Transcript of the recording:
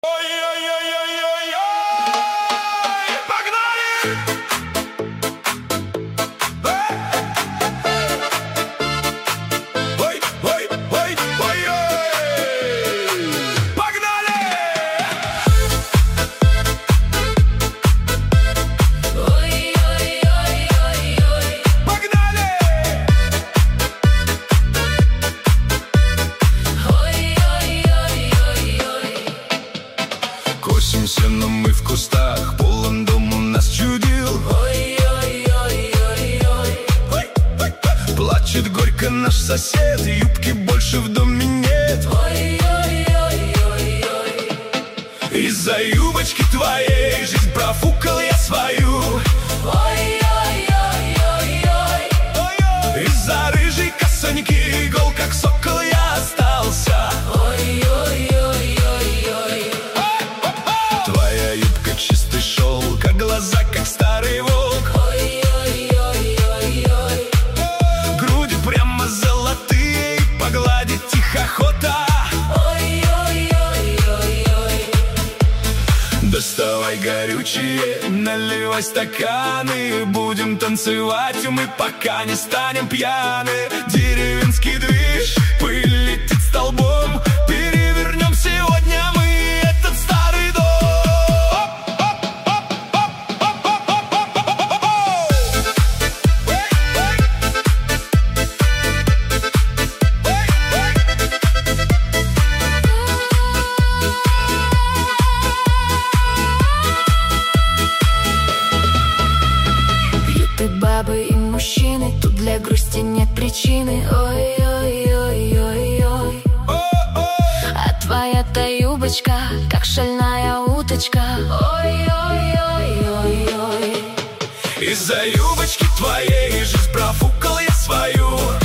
Ой-ой-ой-ой-ой-ой! Погнали! Ой-ой-ой-ой-ой! Погнали! Ой-ой-ой-ой-ой! Погнали! Ой-ой-ой-ой-ой! Косимся, но мы в кустах, полон дом у нас чудил. Ой-ой-ой-ой-ой! Плачет горько наш сосед, юбки больше в доме нет. Ой-ой-ой-ой-ой! Из-за юбочки твоей жизнь профукал я свою. Ой-ой-ой-ой-ой! Из-за рыжей косоньки гол, как сокол, я остался. Ой-ой-ой-ой-ой! Твоя юбка чистый шелк, как глаза, как старый волк. Ой-ой-ой-ой-ой! Груди прямо золотые, погладить их охота. Ой-ой-ой-ой-ой! Доставай горючие, наливай стаканы. Будем танцевать мы, пока не станем пьяны. Деревенский движ, пыль летит столбом. Перевернем сегодня мы этот старый дом. Пьют и бабы, и мужчины, тут для грусти нет причины. Ой-ой-ой-ой-ой! А твоя-то юбочка, как шальная уточка. Ой-ой-ой-ой-ой! Из-за юбочки твоей жизнь профукал я свою.